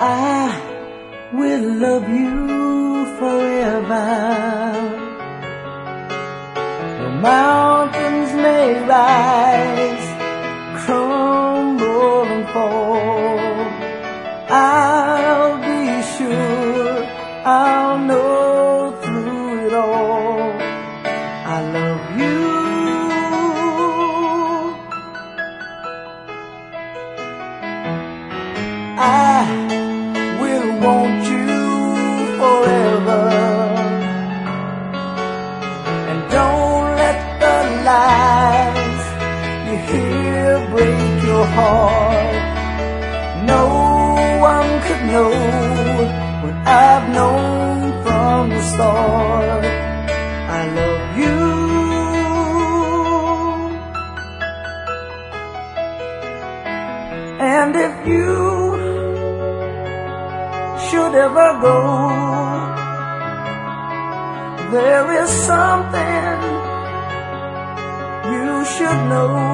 I will love you forever. The mountains may rise, crumble and fall. I'll be sure, I'll know through it all, I love you. I will want you forever, and don't let the lies you hear break your heart. No one could know what I've known from the start. I love you. And if you should ever go, there is something you should know.